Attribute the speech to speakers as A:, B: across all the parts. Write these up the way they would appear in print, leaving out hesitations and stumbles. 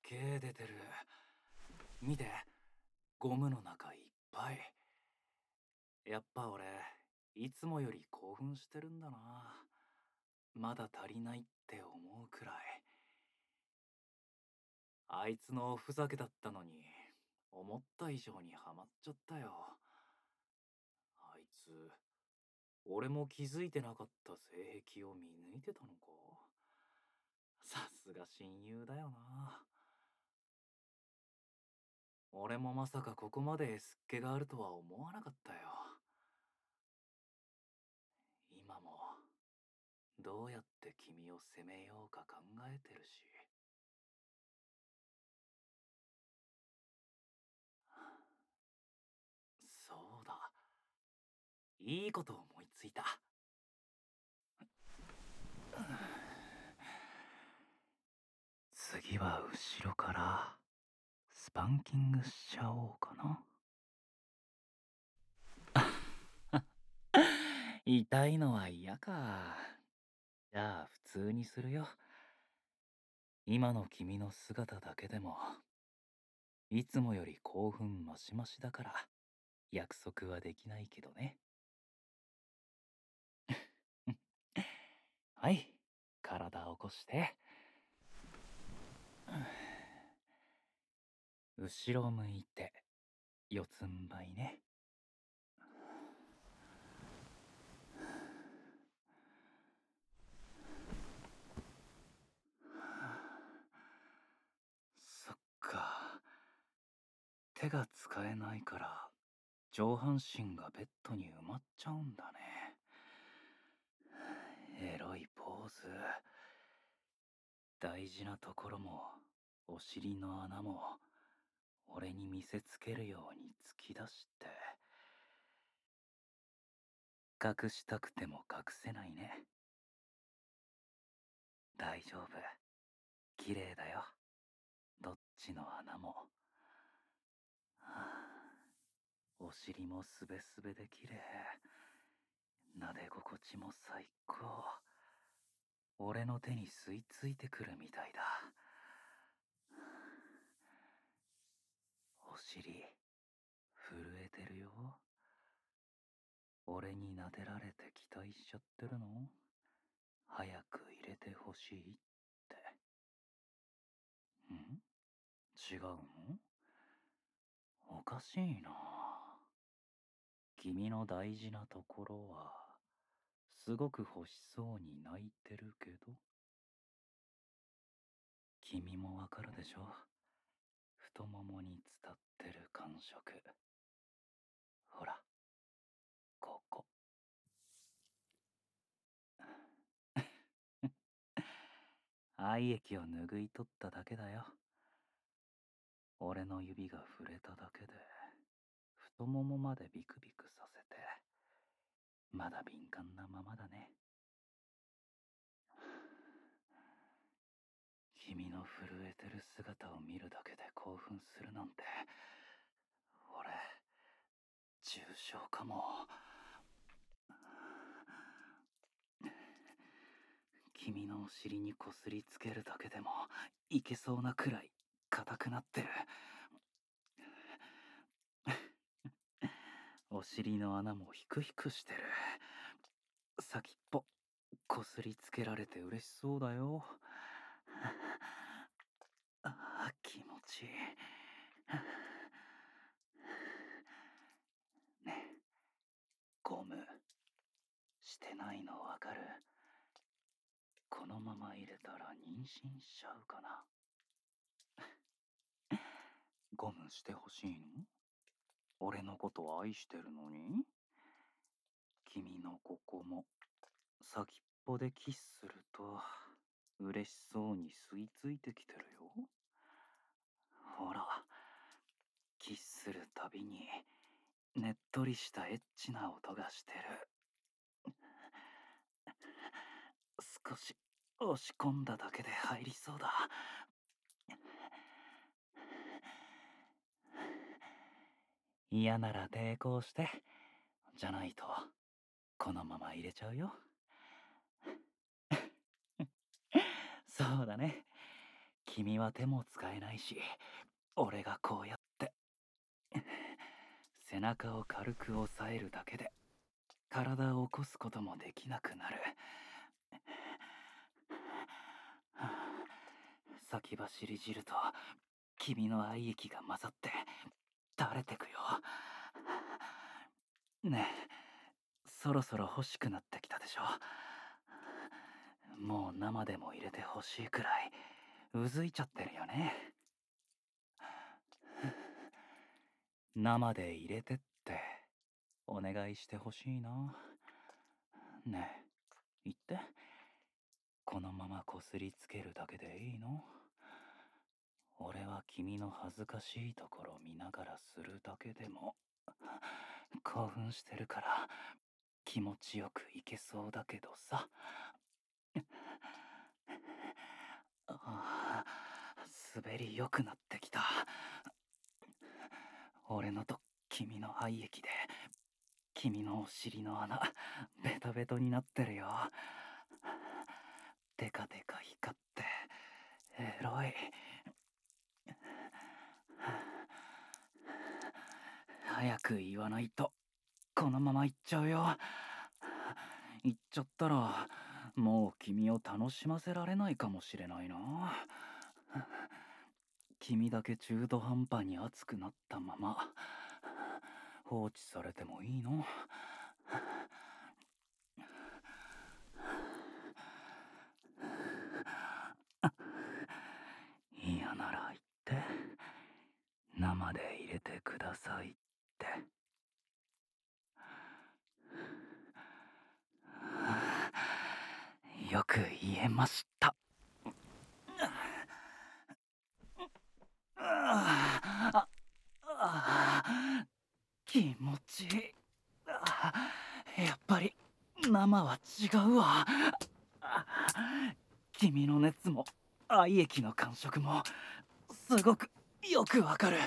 A: げえ出てる。見て、ゴムの中いっぱい。やっぱ俺、いつもより興奮してるんだな。まだ足りないって思うくらい。あいつのおふざけだったのに、思った以上にハマっちゃったよ。あいつ、俺も気づいてなかった性癖を見抜いてたのか。さすが親友だよな。俺もまさかここまで S っ気があるとは思わなかったよ。今もどうやって君を責めようか考えてるし。そうだ。いいこと思いついた。次は後ろからスパンキングしちゃおうかな。痛いのは嫌か。じゃあ普通にするよ。今の君の姿だけでもいつもより興奮マシマシだから約束はできないけどね。はい、体起こして。後ろ向いて四つん這いね。そっか。手が使えないから上半身がベッドに埋まっちゃうんだね。エロいポーズ。大事なところもお尻の穴も俺に見せつけるように突き出して。隠したくても隠せないね。大丈夫。綺麗だよ。どっちの穴も。はあ、お尻もすべすべで綺麗。撫で心地も最高。俺の手に吸い付いてくるみたいだ。お尻、震えてるよ。俺に撫でられて期待しちゃってるの？早く入れてほしいって。ん？違うの？おかしいな。君の大事なところはすごく欲しそうに泣いてるけど。君もわかるでしょ？太ももに伝ってる感触。ほら、ここ。愛液を拭い取っただけだよ。俺の指が触れただけで太ももまでビクビクさせて。まだ敏感なままだね。君の震えてる姿を見るだけで興奮するなんて、俺重症かも。君のお尻にこすりつけるだけでもいけそうなくらい硬くなってる。お尻の穴もヒクヒクしてる。先っぽこすりつけられて嬉しそうだよ。ああ、気持ちいい。ねえ、ゴムしてないのわかる？このまま入れたら妊娠しちゃうかな。ゴムしてほしいの？俺のこと愛してるのに？君のここも先っぽでキスすると嬉しそうに吸い付いてきてるよ。ほら、キスするたびにねっとりしたエッチな音がしてる。少し押し込んだだけで入りそうだ。嫌なら抵抗して。じゃないとこのまま入れちゃうよ。そうだね。 君は手も使えないし、俺がこうやって背中を軽く押さえるだけで体を起こすこともできなくなる。先走り汁と君の愛液が混ざって垂れてくよ。ねえ、そろそろ欲しくなってきたでしょ。もう生でも入れてほしいくらいうずいちゃってるよね。生で入れてってお願いしてほしいな。ねえ、言って。このままこすりつけるだけでいいの？俺は君の恥ずかしいところ見ながらするだけでも興奮してるから気持ちよくいけそうだけどさ。ああ、滑り良くなってきた。俺のと君の愛液で君のお尻の穴ベトベトになってるよ。デカデカ光ってエロい。早く言わないとこのまま行っちゃうよ。行っちゃったらもう君を楽しませられないかもしれないな。君だけ中途半端に熱くなったまま放置されてもいいの？嫌なら言って。生で入れてくださいって。よく言えました。気持ちいい。やっぱり生は違うわ。君の熱も愛液の感触もすごくよくわかる。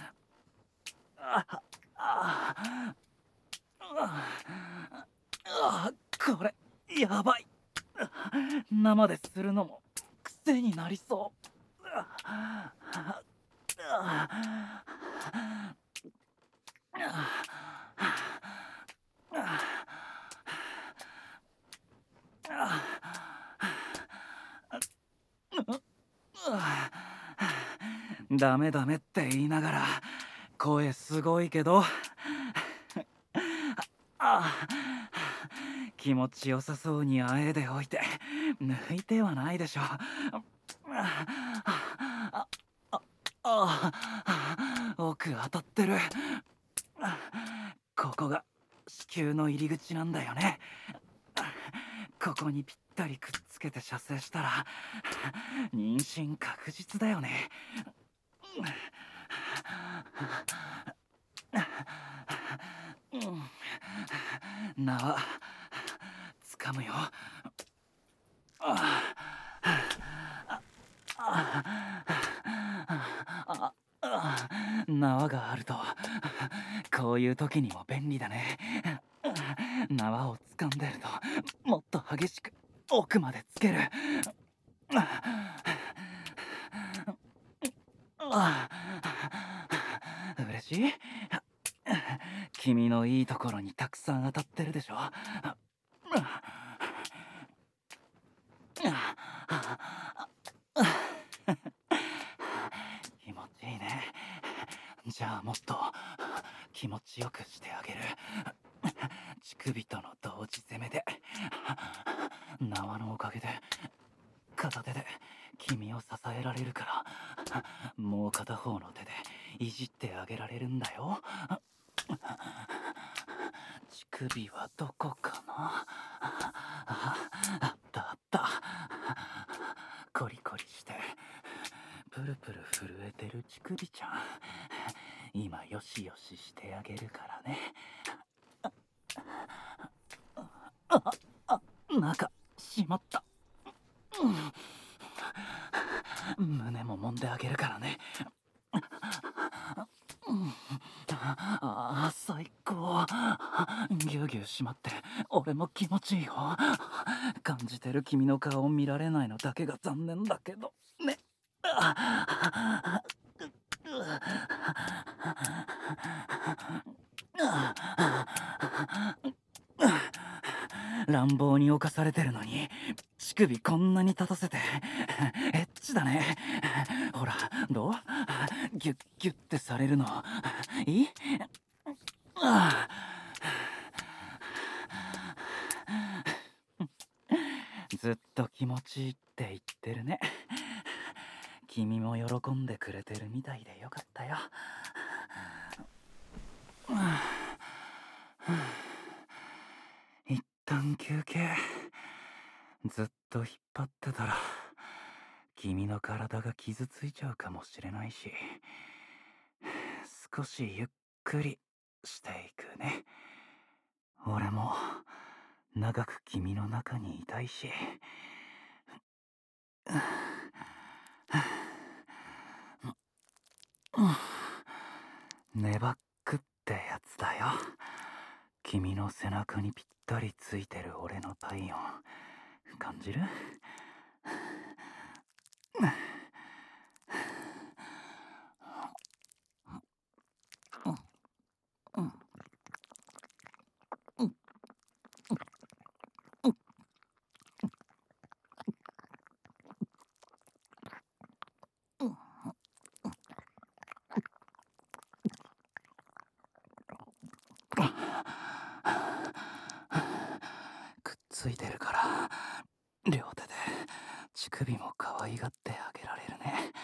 A: これやばい。生でするのも癖になりそう。ダメダメって言いながら声すごいけど気持ちよさそうにあえでおいて抜いてはないでしょ。奥当たってる。ここが子宮の入り口なんだよね。ここにぴったりくっつけて射精したら妊娠確実だよね。縄掴むよ。縄があるとこういう時にも便利だね。縄を掴んでるともっと激しく奥までつける。嬉しい？君のいいところにたくさん当たってるでしょ。気持ちいいね。じゃあもっと気持ちよくしてあげる。乳首との同時攻めで縄のおかげで片手で君を支えられるからもう片方の手でいじってあげられるんだよ。乳首はどこかな。あったあった。コリコリしてプルプル震えてる乳首ちゃん、今よしよししてあげるからね。中しまった。胸も揉んであげるからね。最高。ぎゅうぎゅうしまって俺も気持ちいいよ。感じてる君の顔を見られないのだけが残念だけどね。 乱暴に侵されてるのに乳首こんなに立たせてエッチだね。ほらどう？ギュッギュッてされるのいい？ずっと気持ちいいって言ってるね。君も喜んでくれてるみたいでよかったよ。一旦休憩。ずっと引っ張ってたら君の体が傷ついちゃうかもしれないし、少しゆっくりしていくね。俺も長く君の中にいたいし。ネバックってやつだよ。君の背中にぴったりついてる俺の体温感じる？くっついてるから両手で乳首も可愛がってあげられるね。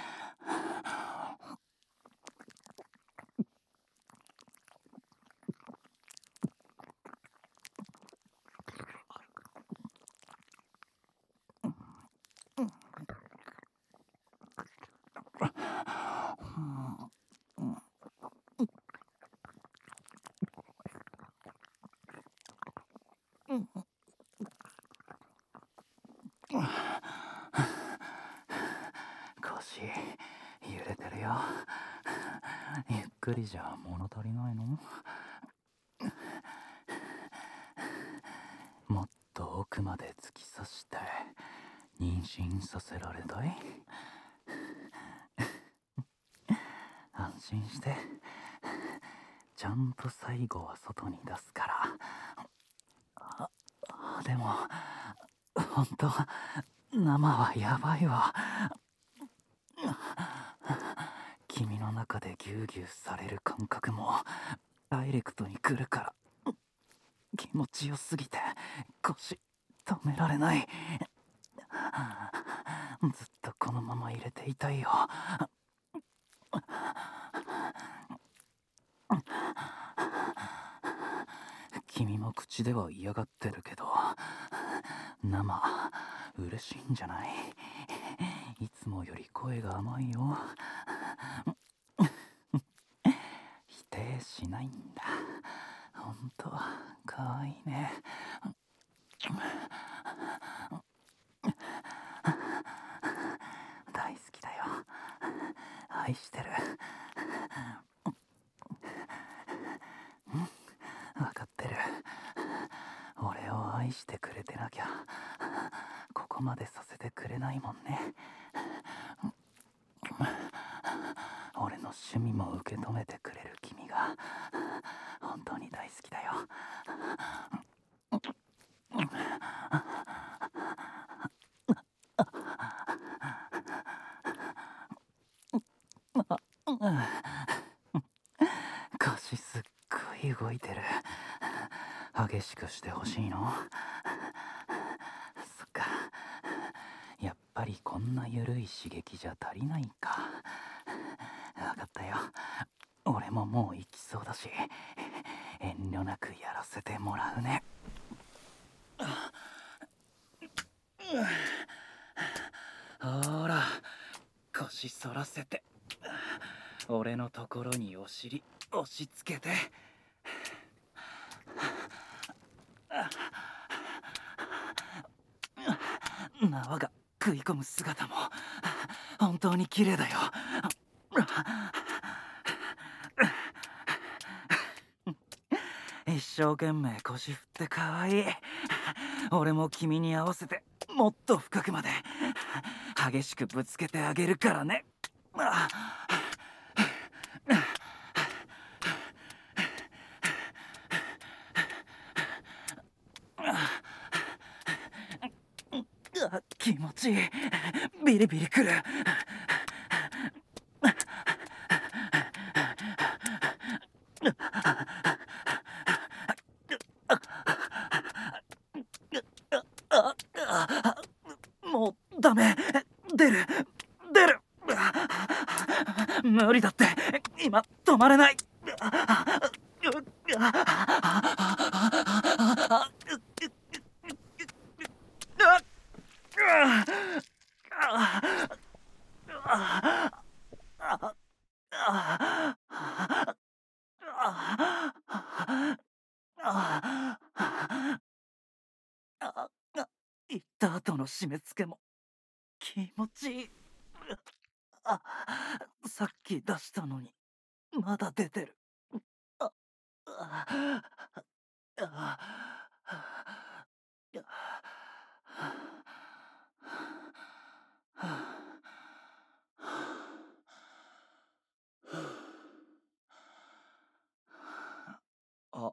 A: 腰揺れてるよ。ゆっくりじゃ物足りないの？もっと奥まで突き刺して妊娠させられたい？安心して、ちゃんと最後は外に出すから。でもほんと生はやばいわ。君の中でギュウギュウされる感覚もダイレクトに来るから気持ちよすぎて腰止められない。ずっとこのまま入れていたいよ。君も口では嫌がってるけど生嬉しいんじゃない？いつもより声が甘いよ。否定しないんだ。ほんとかわいいね。大好きだよ。愛してる。分かってる。俺を愛してくれてなきゃここまでさせてくれないもんね。俺の趣味も受け止めてくれる君が本当に大好きだよ。腰すっごい動いてる。激しくしてほしいの？そっか、やっぱりこんな緩い刺激じゃ足りないか。分かったよ。俺ももう行きそうだし遠慮なくやらせてもらうね。ほら腰反らせて俺のところにお尻押し付けて。縄が食い込む姿も本当に綺麗だよ。一生懸命腰振って可愛い。俺も君に合わせてもっと深くまで激しくぶつけてあげるからね。あ気持ちいい。ビリビリくる。もうダメ。出る出る。無理だって。今止まれない。行った後の締め付けも気持ちいい。あ、さっき出したのにまだ出てる。あ、あ、あ、あ、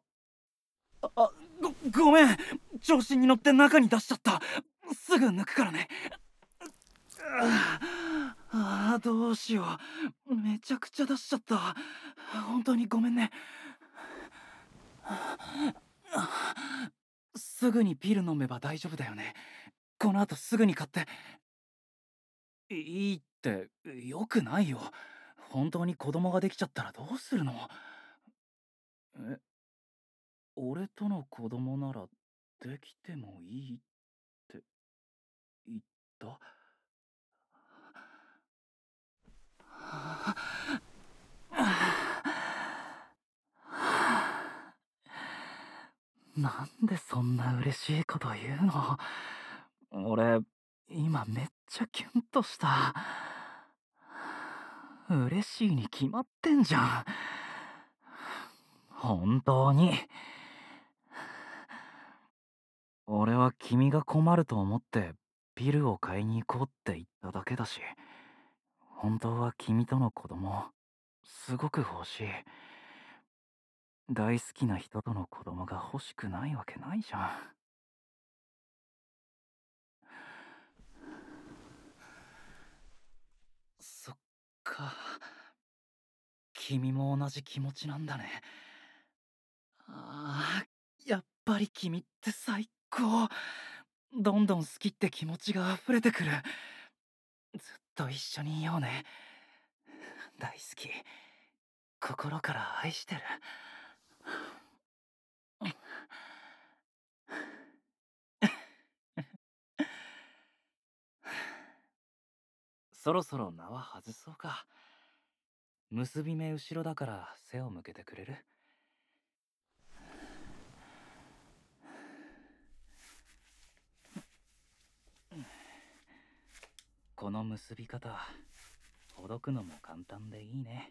A: ごめん。調子に乗って中に出しちゃった。すぐ抜くからね。どうしよう。めちゃくちゃ出しちゃった。本当にごめんね。すぐにピル飲めば大丈夫だよね。この後すぐに買って。いいって、よくないよ。本当に子供ができちゃったらどうするの？え、俺との子供ならできてもいいって言った？なんでそんな嬉しいこと言うの？俺、今めっちゃキュンとした。嬉しいに決まってんじゃん。本当に。俺は君が困ると思ってピルを買いに行こうって言っただけだし、本当は君との子供、すごく欲しい。大好きな人との子供が欲しくないわけないじゃん。そっか。君も同じ気持ちなんだね。やっぱり君って最高。どんどん好きって気持ちが溢れてくる。ずっと一緒にいようね。大好き。心から愛してる。そろそろ縄外そうか。結び目後ろだから背を向けてくれる？この結び方、ほどくのも簡単でいいね。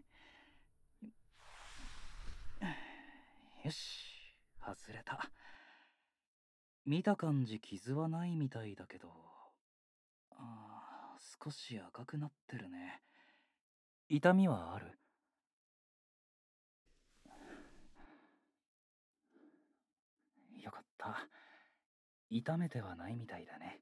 A: よし、外れた。見た感じ傷はないみたいだけど、少し赤くなってるね。痛みはある？よかった。痛めてはないみたいだね。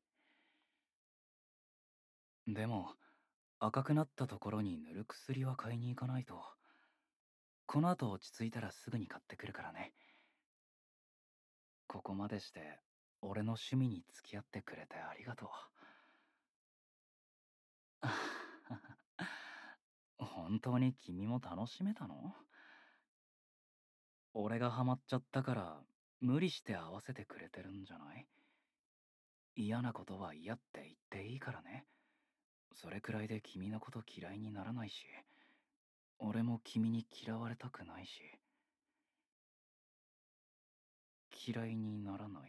A: でも、赤くなったところに塗る薬は買いに行かないと。この後落ち着いたらすぐに買ってくるからね。ここまでして俺の趣味に付き合ってくれてありがとう。本当に君も楽しめたの？俺がハマっちゃったから無理して合わせてくれてるんじゃない？嫌なことは嫌って言っていいからね。それくらいで君のこと嫌いにならないし、俺も君に嫌われたくないし。嫌いにならない？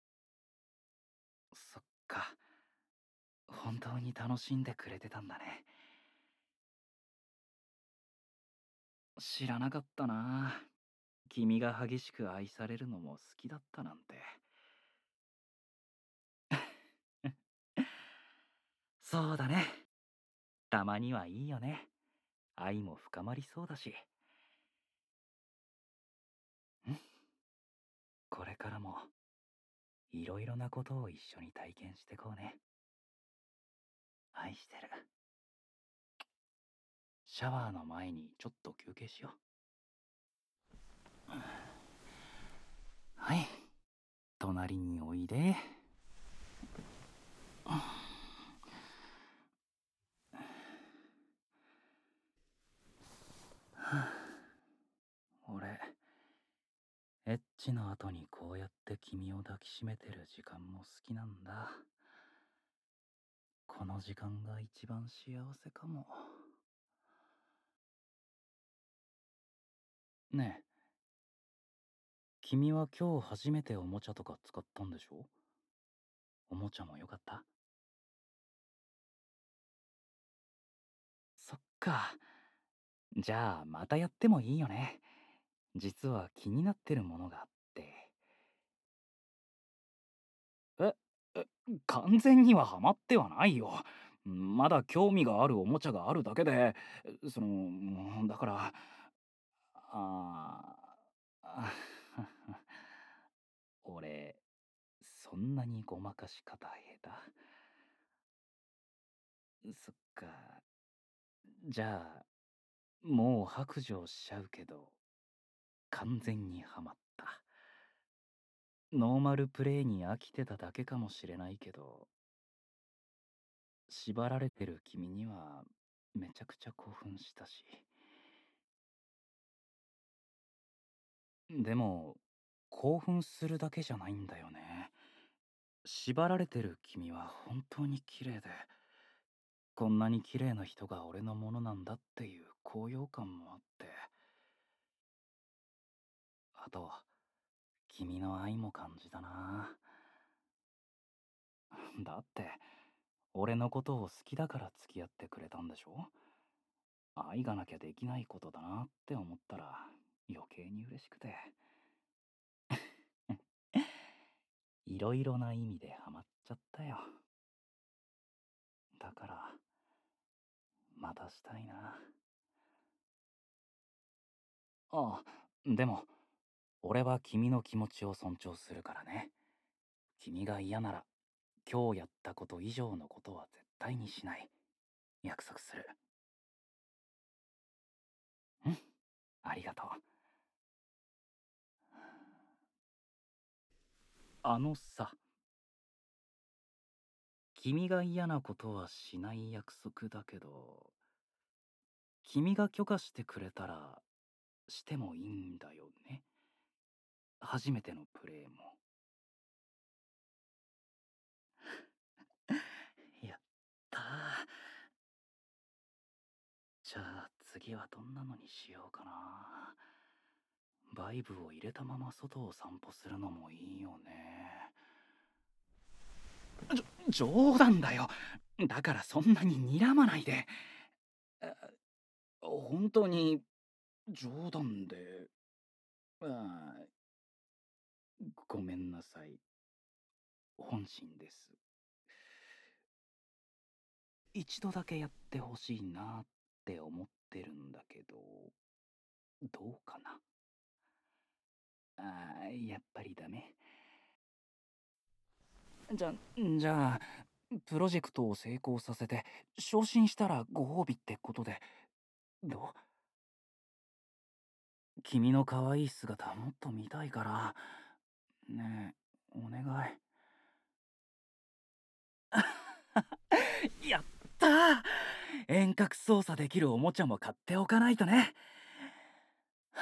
A: そっか。本当に楽しんでくれてたんだね。知らなかったな。君が激しく愛されるのも好きだったなんて。 そうだね。たまにはいいよね。愛も深まりそうだし。これからもいろいろなことを一緒に体験してこうね。愛してる。シャワーの前にちょっと休憩しよう。はい。隣においで。俺、エッチの後にこうやって君を抱きしめてる時間も好きなんだ。この時間が一番幸せかも。ねえ、君は今日初めておもちゃとか使ったんでしょ？おもちゃもよかった？そっか。じゃあまたやってもいいよね。実は気になってるものがあって。え、完全にはハマってはないよ。まだ興味があるおもちゃがあるだけで、だから、ああ、俺、そんなにごまかし方下手？そっか。じゃあ、もう白状しちゃうけど、完全にハマった。ノーマルプレイに飽きてただけかもしれないけど、縛られてる君にはめちゃくちゃ興奮したし。でも、興奮するだけじゃないんだよね。縛られてる君は本当に綺麗で、こんなに綺麗な人が俺のものなんだっていう高揚感もあって、あと、君の愛も感じたな。だって、俺のことを好きだから付き合ってくれたんでしょ？愛がなきゃできないことだなって思ったら余計に嬉しくて。いろいろな意味でハマっちゃったよ。だからまたしたいな。ああ、でも俺は君の気持ちを尊重するからね。君が嫌なら今日やったこと以上のことは絶対にしない。約束する。うん、ありがとう。あのさ、君が嫌なことはしない約束だけど、君が許可してくれたらしてもいいんだよね。初めてのプレイも。やったー。じゃあ次はどんなのにしようかな。バイブを入れたまま外を散歩するのもいいよね。冗談だよ。だからそんなに睨まないで。本当に冗談で。あごめんなさい。本心です。一度だけやってほしいなって思ってるんだけど、どうかな？やっぱりダメ。じゃあ、プロジェクトを成功させて、昇進したらご褒美ってことで、どう？君の可愛い姿もっと見たいから、ねえ、お願い。やったー。遠隔操作できるおもちゃも買っておかないとね。は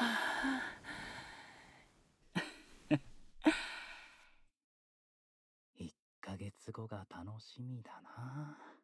A: あ、1ヶ月後が楽しみだな。